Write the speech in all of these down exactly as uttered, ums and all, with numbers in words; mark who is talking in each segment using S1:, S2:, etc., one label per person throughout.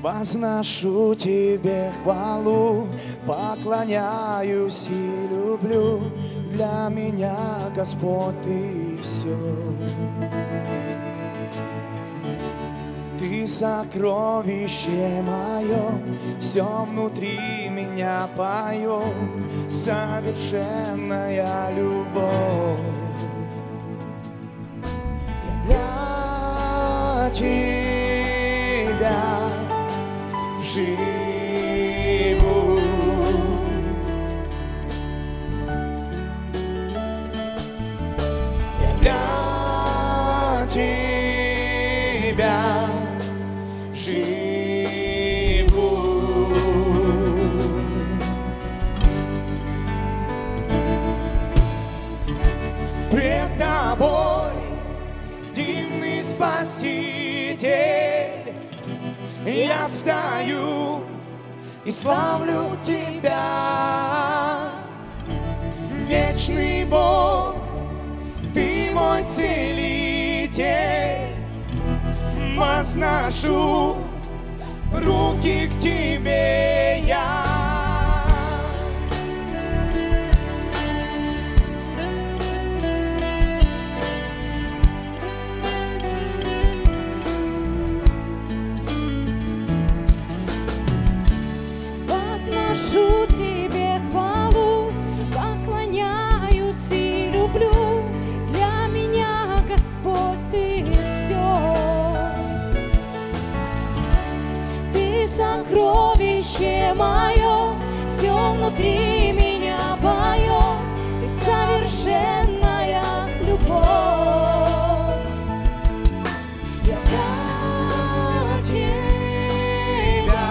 S1: Возношу Тебе хвалу, поклоняюсь и люблю. Для меня, Господь, Ты все. Ты сокровище мое, все внутри меня поет, совершенная любовь. Я для Тебя живу. Я для Тебя живу. Пред Тобой, дивный Спаситель, я стою и славлю Тебя. Вечный Бог, Ты мой целитель. Возношу руки к Тебе я.
S2: Возношу Тебе хвалу, поклоняюсь и люблю. Для меня, Господь, Ты все. Ты сокровище мое, все внутри меня поет. Ты совершенная любовь. Я для Тебя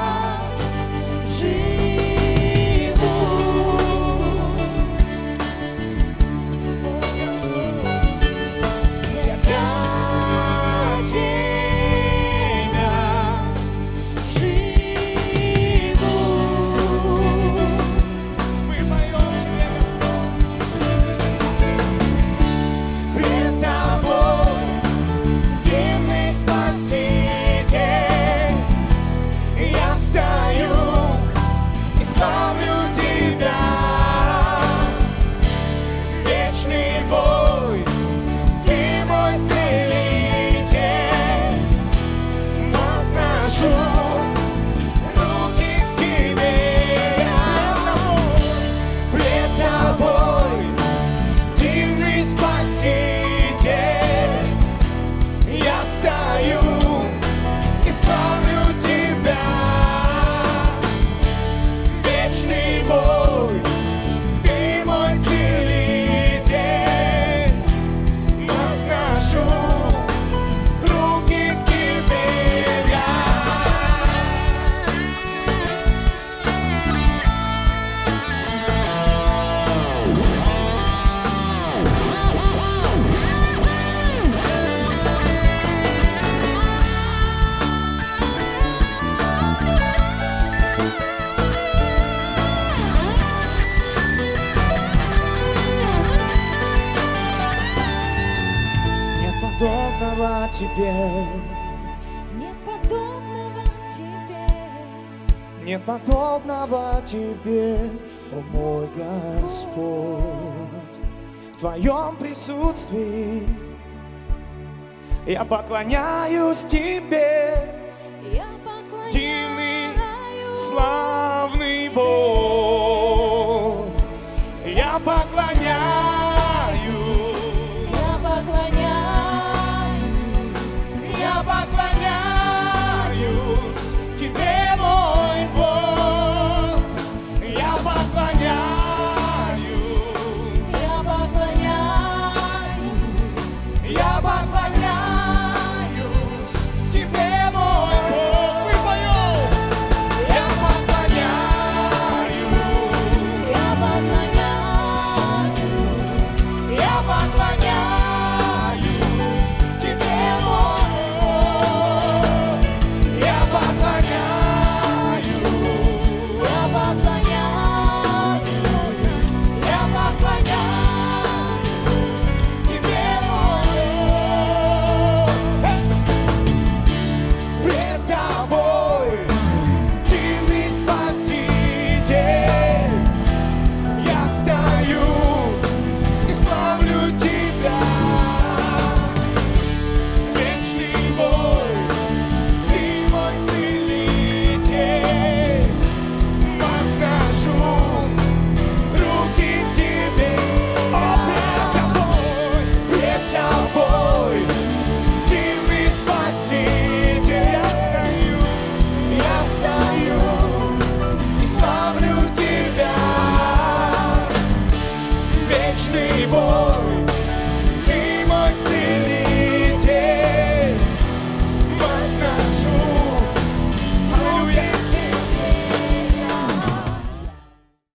S2: живу. Я для Тебя живу. Мы поем Тебе, Господь. Пред Тобой, дивный Спаситель, я стою и славлю Тебя. Вечный бой, Ты мой целитель. Возношу руки к Тебе я. Пред Тобой, дивный Спаситель, я стою и славлю Тебя. Вечный бой, Ты мой целитель. Возношу руки к Тебе я. Нет подобного Тебе, Нет подобного Тебе.
S1: нет подобного Тебе, о мой Господь. В Твоем присутствии я поклоняюсь Тебе,
S2: Я
S1: дивный,
S2: поклоняюсь.
S1: славный Бог. Я поклоняюсь.
S2: Я поклоняюсь.
S1: Я поклоняюсь Тебе, мой Бог. Я поклоняюсь.
S2: Я поклоняюсь.
S1: Я поклоняюсь Тебе, мой Бог. Мы поем. Я поклоняюсь.
S2: Я поклоняюсь.
S1: Сильный Бог,